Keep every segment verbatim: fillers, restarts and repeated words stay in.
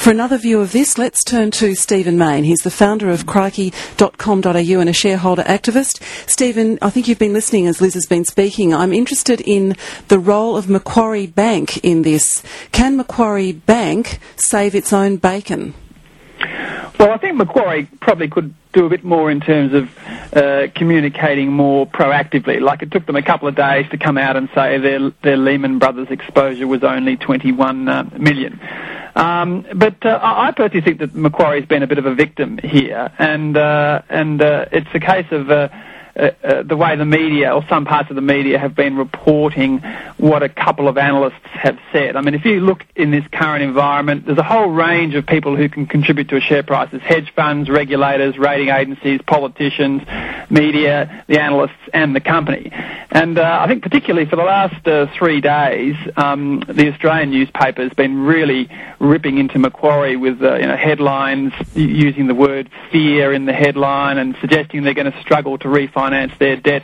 For another view of this, let's turn to Stephen Mayne. He's the founder of crikey dot com dot a u and a shareholder activist. Stephen, I think you've been listening as Liz has been speaking. I'm interested in the role of Macquarie Bank in this. Can Macquarie Bank save its own bacon? Well, I think Macquarie probably could do a bit more in terms of uh, communicating more proactively. Like, it took them a couple of days to come out and say their their Lehman Brothers exposure was only twenty-one uh, million. Um, but uh, I personally think that Macquarie's been a bit of a victim here, and uh, and uh, it's a case of uh, uh, uh, the way the media, or some parts of the media, have been reporting what a couple of analysts have said. I mean, if you look in this current environment, there's a whole range of people who can contribute to a share price. There's hedge funds, regulators, rating agencies, politicians, media, the analysts, and the company. And uh, I think particularly for the last uh, three days, um, the Australian newspaper has been really ripping into Macquarie with uh, you know, headlines using the word fear in the headline and suggesting they're going to struggle to refinance their debts.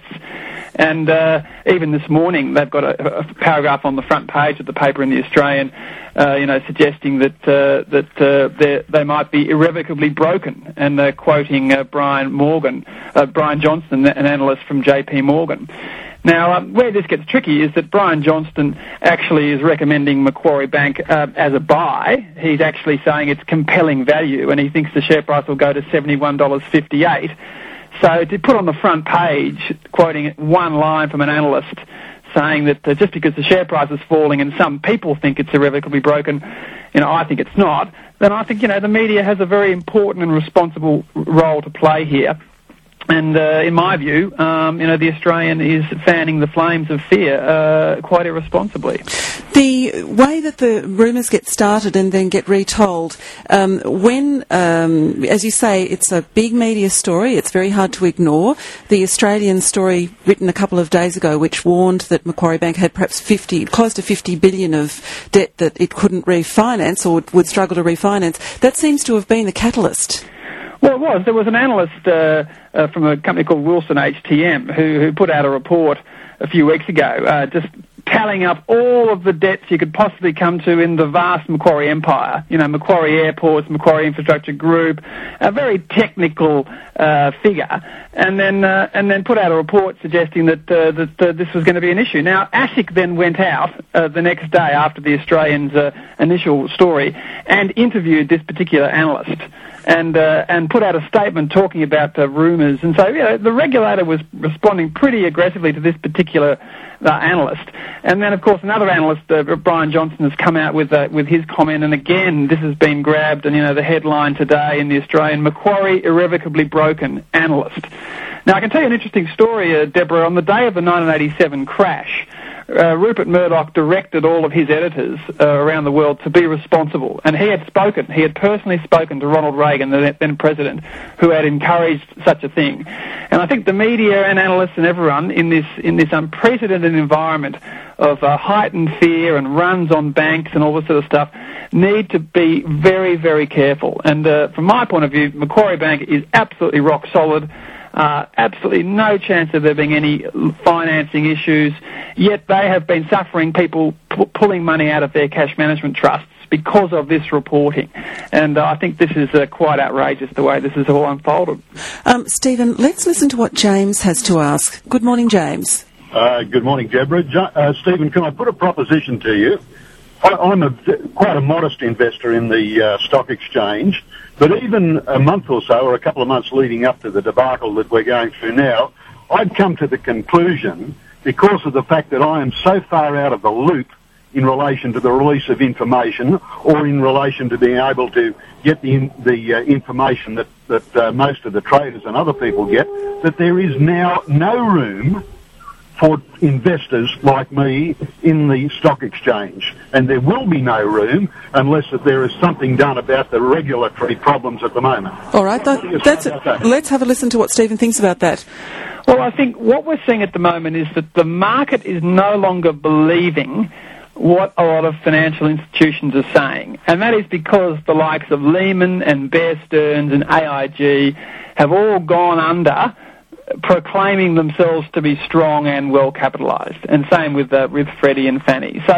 And uh, even this morning, they've got a, a paragraph on the front page of the paper in the Australian, uh, you know, suggesting that uh, that uh, they might be irrevocably broken, and they're quoting uh, Brian Morgan, uh, Brian Johnston, an analyst from J P Morgan. Now, um, where this gets tricky is that Brian Johnston actually is recommending Macquarie Bank uh, as a buy. He's actually saying it's compelling value, and he thinks the share price will go to seventy-one dollars fifty-eight. So to put on the front page, quoting one line from an analyst saying that uh, just because the share price is falling and some people think it's irrevocably broken, you know, I think it's not, then I think, you know, the media has a very important and responsible role to play here. And uh, in my view, um, you know, the Australian is fanning the flames of fear uh, quite irresponsibly. The way that the rumours get started and then get retold, um, when, um, as you say, it's a big media story, it's very hard to ignore. The Australian story written a couple of days ago, which warned that Macquarie Bank had perhaps fifty, close to fifty billion of debt that it couldn't refinance or would struggle to refinance, that seems to have been the catalyst. Well, it was. There was an analyst uh, uh, from a company called Wilson H T M who, who put out a report a few weeks ago, uh, just tallying up all of the debts you could possibly come to in the vast Macquarie empire. You know, Macquarie Airports, Macquarie Infrastructure Group, a very technical uh, figure, and then uh, and then put out a report suggesting that uh, that uh, this was going to be an issue. Now, ASIC then went out uh, the next day after the Australians' uh, initial story and interviewed this particular analyst. And uh, and put out a statement talking about uh, rumours. And so, you know, the regulator was responding pretty aggressively to this particular uh, analyst. And then, of course, another analyst, uh, Brian Johnston, has come out with uh, with his comment. And again, this has been grabbed. And, you know, the headline today in the Australian, Macquarie irrevocably broken, analyst. Now, I can tell you an interesting story, uh, Deborah. On the day of the nineteen eighty-seven crash, Uh, Rupert Murdoch directed all of his editors uh, around the world to be responsible, and he had spoken, he had personally spoken to Ronald Reagan, the then president, who had encouraged such a thing. And I think the media and analysts and everyone in this in this unprecedented environment of uh, heightened fear and runs on banks and all this sort of stuff need to be very, very careful. And uh, from my point of view, Macquarie Bank is absolutely rock solid. Uh, absolutely no chance of there being any financing issues, yet they have been suffering people p- pulling money out of their cash management trusts because of this reporting. And uh, I think this is uh, quite outrageous, the way this is all unfolded. Um, Stephen, let's listen to what James has to ask. Good morning, James. Uh, good morning, Deborah. Jo- uh, Stephen, can I put a proposition to you? I, I'm a, quite a modest investor in the uh, stock exchange. But even a month or so, or a couple of months leading up to the debacle that we're going through now, I'd come to the conclusion, because of the fact that I am so far out of the loop in relation to the release of information, or in relation to being able to get the, the uh, information that, that uh, most of the traders and other people get, that there is now no room for investors like me in the stock exchange. And there will be no room unless that there is something done about the regulatory problems at the moment. All right, that, that's it. Let's have a listen to what Stephen thinks about that. Well, I think what we're seeing at the moment is that the market is no longer believing what a lot of financial institutions are saying. And that is because the likes of Lehman and Bear Stearns and A I G have all gone under, proclaiming themselves to be strong and well capitalised, and same with uh, with Freddie and Fannie. So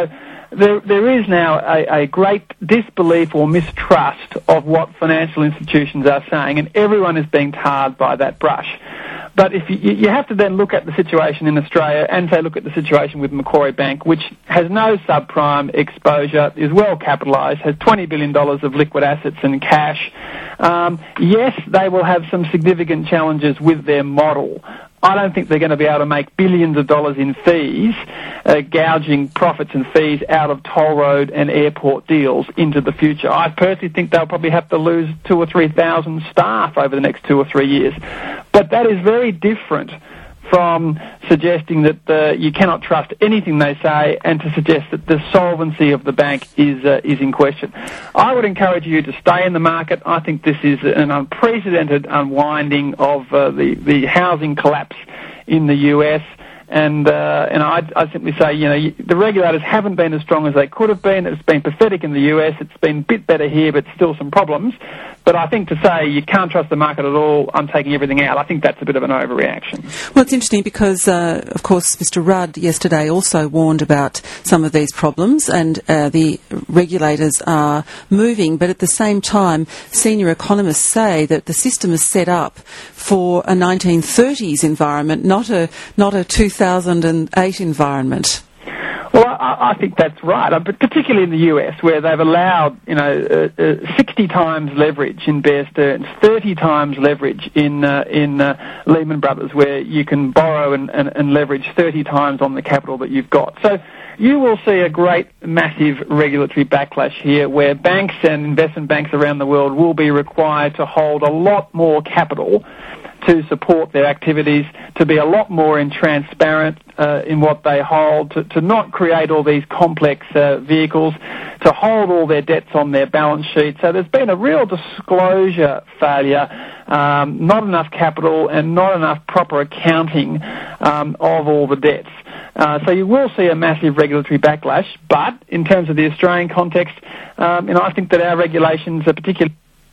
there, there is now a, a great disbelief or mistrust of what financial institutions are saying, and everyone is being tarred by that brush. But if you, you have to then look at the situation in Australia and say look at the situation with Macquarie Bank, which has no subprime exposure, is well capitalised, has twenty billion dollars of liquid assets and cash. Um, yes, they will have some significant challenges with their model. I don't think they're going to be able to make billions of dollars in fees, uh, gouging profits and fees out of toll road and airport deals into the future. I personally think they'll probably have to lose two or three thousand staff over the next two or three years. But that is very different from suggesting that uh, you cannot trust anything they say and to suggest that the solvency of the bank is uh, is in question. I would encourage you to stay in the market. I think this is an unprecedented unwinding of uh, the, the housing collapse in the U S. And uh, and I I simply say, you know, the regulators haven't been as strong as they could have been. It's been pathetic in the U S. It's been a bit better here, but still some problems. But I think to say you can't trust the market at all, I'm taking everything out, I think that's a bit of an overreaction. Well, it's interesting because, uh, of course, Mister Rudd yesterday also warned about some of these problems, and uh, the regulators are moving. But at the same time, senior economists say that the system is set up for a nineteen thirties environment, not a not a two thousand eight environment. Well, I, I think that's right, uh, but particularly in the U S, where they've allowed, you know, uh, uh, sixty times leverage in Bear Stearns, thirty times leverage in uh, in uh, Lehman Brothers, where you can borrow and, and, and leverage thirty times on the capital that you've got. So you will see a great, massive regulatory backlash here, where banks and investment banks around the world will be required to hold a lot more capital to support their activities, to be a lot more in transparent uh, in what they hold, to, to not create all these complex uh, vehicles, to hold all their debts on their balance sheet. So there's been a real disclosure failure, um, not enough capital and not enough proper accounting um, of all the debts. Uh, so you will see a massive regulatory backlash, but in terms of the Australian context, um, you know, I think that our regulations are particularly...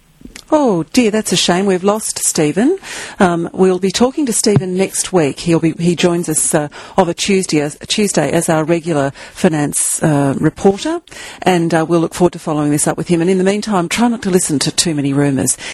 Oh dear, that's a shame. We've lost Stephen. Um, we'll be talking to Stephen next week. He'll be he joins us uh, of a Tuesday as, a Tuesday as our regular finance uh, reporter, and uh, we'll look forward to following this up with him. And in the meantime, try not to listen to too many rumours.